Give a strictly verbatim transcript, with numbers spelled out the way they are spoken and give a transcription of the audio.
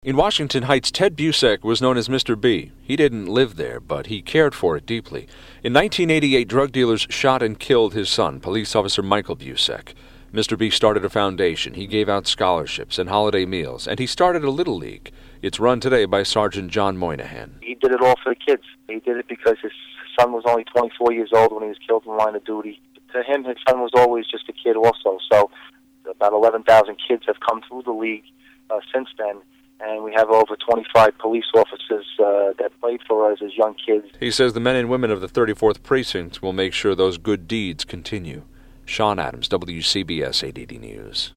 In Washington Heights, Ted Busek was known as Mister B. He didn't live there, but he cared for it deeply. In nineteen eighty-eight, drug dealers shot and killed his son, police officer Michael Busek. Mister B started a foundation. He gave out scholarships and holiday meals, and he started a Little League. It's run today by Sergeant John Moynihan. He did it all for the kids. He did it because his son was only twenty-four years old when he was killed in the line of duty. To him, his son was always just a kid also. So about eleven thousand kids have come through the League uh, since then. And we have over twenty-five police officers uh, that played for us as young kids. He says the men and women of the thirty-fourth Precinct will make sure those good deeds continue. Sean Adams, W C B S eight eighty News.